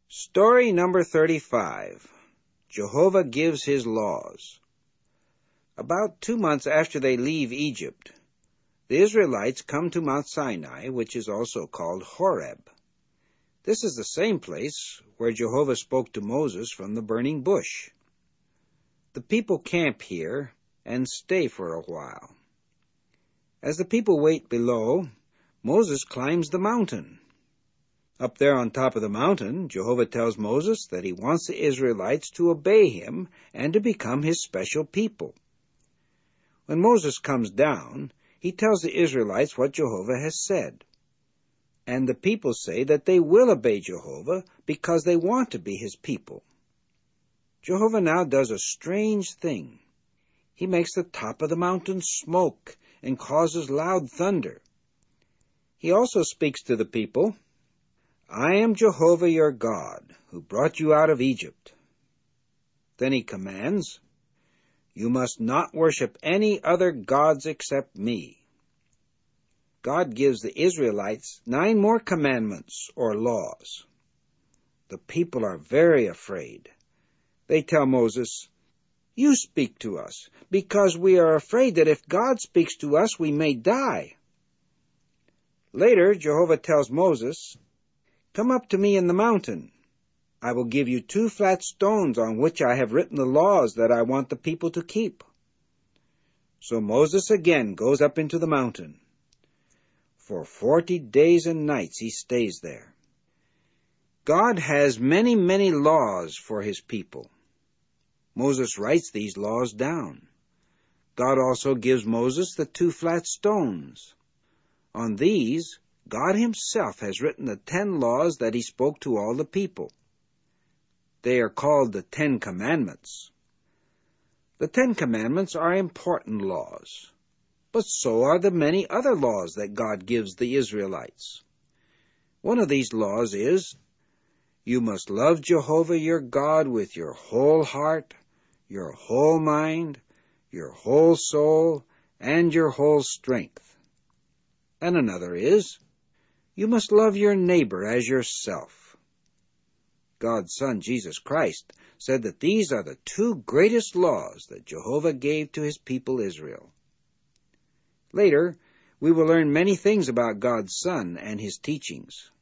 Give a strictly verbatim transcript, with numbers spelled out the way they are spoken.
Story number thirty-five. Jehovah gives his laws. About two months after they leave Egypt, the Israelites come to Mount Sinai, which is also called Horeb. This is the same place where Jehovah spoke to Moses from the burning bush. The people camp here and stay for a while. As the people wait below, Moses climbs the mountain. Up there on top of the mountain, Jehovah tells Moses that he wants the Israelites to obey him and to become his special people. When Moses comes down, he tells the Israelites what Jehovah has said. And the people say that they will obey Jehovah because they want to be his people. Jehovah now does a strange thing. He makes the top of the mountain smoke and causes loud thunder. He also speaks to the people, "I am Jehovah your God, who brought you out of Egypt." Then he commands, "You must not worship any other gods except me." God gives the Israelites nine more commandments or laws. The people are very afraid. They tell Moses, "You speak to us, because we are afraid that if God speaks to us, we may die." Later, Jehovah tells Moses, "Come up to me in the mountain. I will give you two flat stones on which I have written the laws that I want the people to keep." So Moses again goes up into the mountain. For forty days and nights he stays there. God has many, many laws for his people. Moses writes these laws down. God also gives Moses the two flat stones. On these, God himself has written the ten laws that he spoke to all the people. They are called the Ten Commandments. The Ten Commandments are important laws, but so are the many other laws that God gives the Israelites. One of these laws is, you must love Jehovah your God with your whole heart, your whole mind, your whole soul, and your whole strength. And another is, you must love your neighbor as yourself. God's Son, Jesus Christ, said that these are the two greatest laws that Jehovah gave to his people Israel. Later, we will learn many things about God's Son and his teachings.